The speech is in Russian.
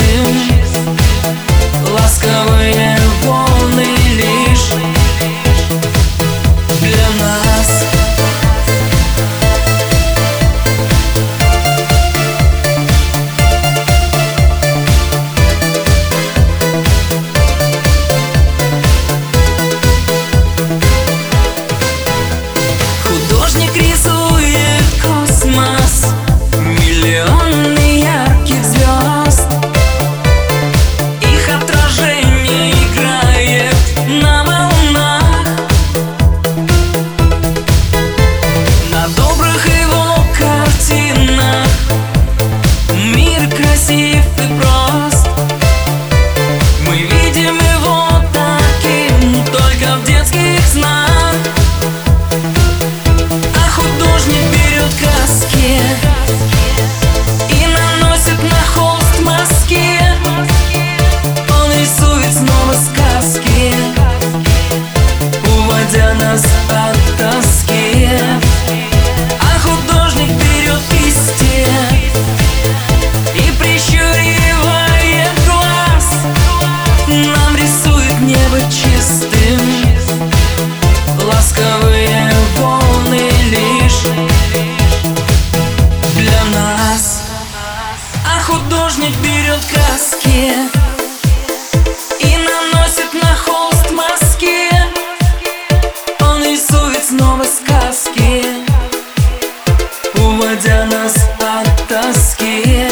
ласковые волны лишь для нас. Художник рисует космос, миллионы ярких звезд. Их отражение играет на волнах, на добрых его картинах. Мир красив и прост, мы видим его таким только в детских снах. Художник берет краски и наносит на холст мазки. Он рисует снова сказки, уводя нас от тоски. А художник берет кисти и, прищуривая глаз, нам рисует небо чистым, ласковые волны лишь для нас. А художник берет краски и наносит на холст мазки. Он рисует снова сказки, уводя нас от тоски.